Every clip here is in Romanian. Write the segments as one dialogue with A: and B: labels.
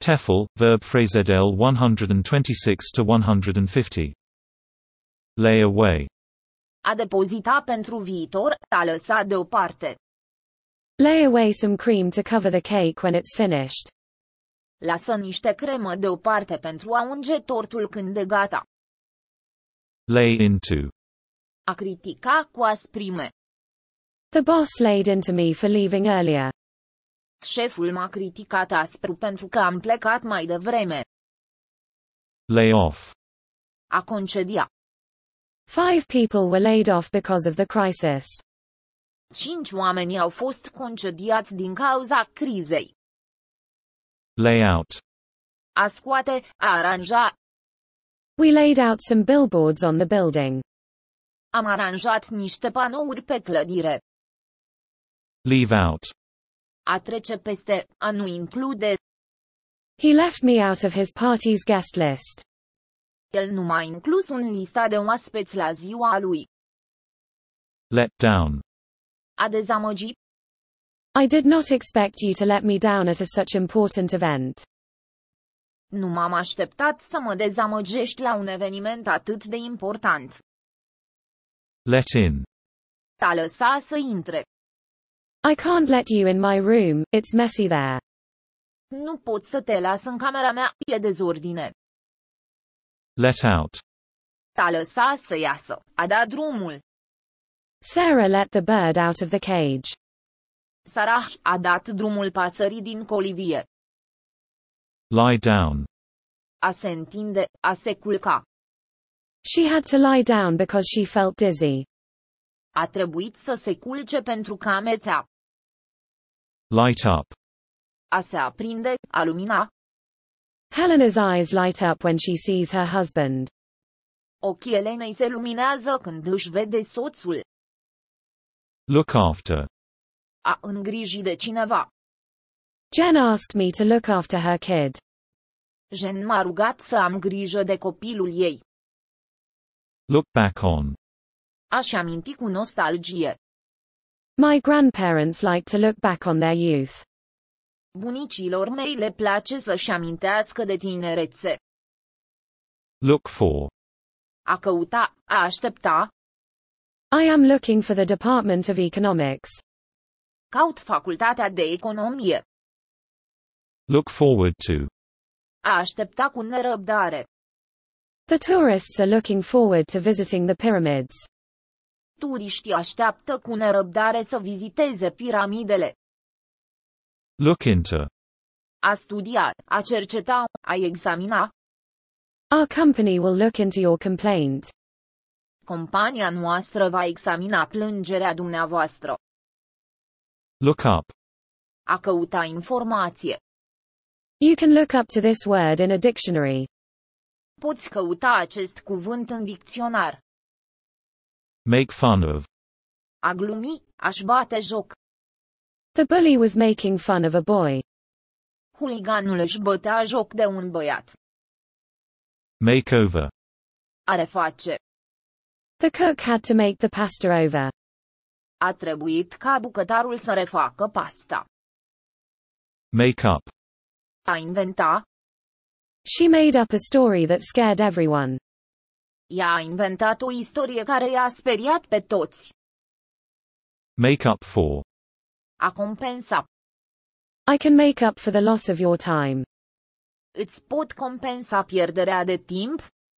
A: TEFL, verb phrasal 126-150. Lay away.
B: A depozita pentru viitor, a lăsa deoparte.
C: Lay away some cream to cover the cake when it's finished.
B: Lasă niște cremă deoparte pentru a unge tortul când e gata.
A: Lay into.
B: A critica cu asprime.
C: The boss laid into me for leaving earlier.
B: Șeful m-a criticat aspru pentru că am plecat mai devreme.
A: Lay off.
B: A concedia.
C: 5 people were laid off because of the crisis.
B: 5 oameni au fost concediați din cauza crizei.
A: Lay out.
B: A scoate, a aranja.
C: We laid out some billboards on the building.
B: Am aranjat niște panouri pe clădire.
A: Leave out.
B: A trece peste, a nu include.
C: He left me out of his party's guest list.
B: El nu m-a inclus în lista de oaspeți la ziua lui.
A: Let down.
B: A dezamăgi.
C: I did not expect you to let me down at a such important event.
B: Nu m-am așteptat să mă dezamăgești la un eveniment atât de important.
A: Let in.
B: A lăsa să intre.
C: I can't let you in my room, it's messy there.
B: Nu pot să te las în camera mea, e dezordine.
A: Let out.
B: A lăsa să iasă, a dat drumul.
C: Sarah let the bird out of the cage.
B: Sarah a dat drumul pasării din colivie.
A: Lie down.
B: A se întinde, a se culca.
C: She had to lie down because she felt dizzy.
B: A trebuit să se culce pentru că amețea.
A: Light up.
B: A se aprinde, a lumina.
C: Helena's eyes light up when she sees her husband.
B: Ochii Elenei se luminează când își vede soțul.
A: Look after.
B: A îngriji de cineva.
C: Jen asked me to look after her kid.
B: Jen m-a rugat să am grijă de copilul ei.
A: Look back on.
B: Aș aminti cu nostalgie.
C: My grandparents like to look back on their youth.
B: Bunicilor mei le place să-și amintească de tinerețe.
A: Look for.
B: A căuta, a aștepta.
C: I am looking for the Department of Economics.
B: Caut facultatea de economie.
A: Look forward to.
B: A aștepta cu nerăbdare.
C: The tourists are looking forward to visiting the pyramids.
B: Turiștii așteaptă cu nerăbdare să viziteze piramidele.
A: Look into.
B: A studia, a cerceta, a examina.
C: Our company will look into your complaint.
B: Compania noastră va examina plângerea dumneavoastră.
A: Look up.
B: A căuta informație.
C: You can look up to this word in a dictionary.
B: Poți căuta acest cuvânt în dicționar.
A: Make fun of.
B: A glumi, a-și bate joc.
C: The bully was making fun of a boy.
B: Huliganul își bătea joc de un băiat.
A: Make over.
B: A reface.
C: The cook had to make the pasta over.
B: A trebuit ca bucătarul să refacă pasta.
A: Make up.
B: A inventa.
C: She made up a story that scared everyone.
B: Ea a inventat o istorie care i-a speriat pe toți.
A: Make up for.
B: A compensa.
C: I can make up for the loss of your time.
B: Îți pot compensa pierderea de timp.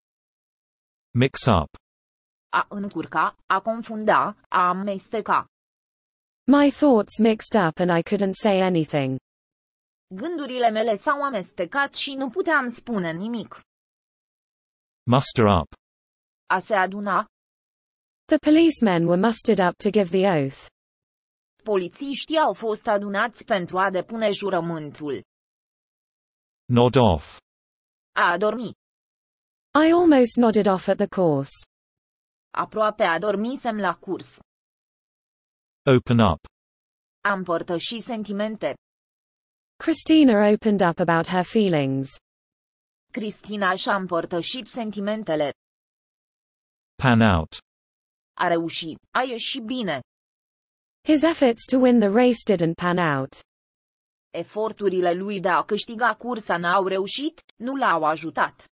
A: Mix up.
B: A încurca, a confunda, a amesteca.
C: My thoughts mixed up and I couldn't say anything.
B: Gândurile mele s-au amestecat și nu puteam spune nimic.
A: Muster up.
B: A se aduna.
C: The policemen were mustered up to give the oath.
B: Polițiștii au fost adunați pentru a depune jurământul.
A: Nod off.
B: A adormi.
C: I almost nodded off at the course.
B: Aproape adormisem la curs.
A: Open up.
B: A împărtăși sentimente.
C: Christina opened up about her feelings.
B: Cristina și-a împărtășit sentimentele.
A: Pan out.
B: A reușit, a ieșit bine.
C: His efforts to win the race didn't pan out.
B: Eforturile lui de a câștiga cursa n-au reușit, nu l-au ajutat.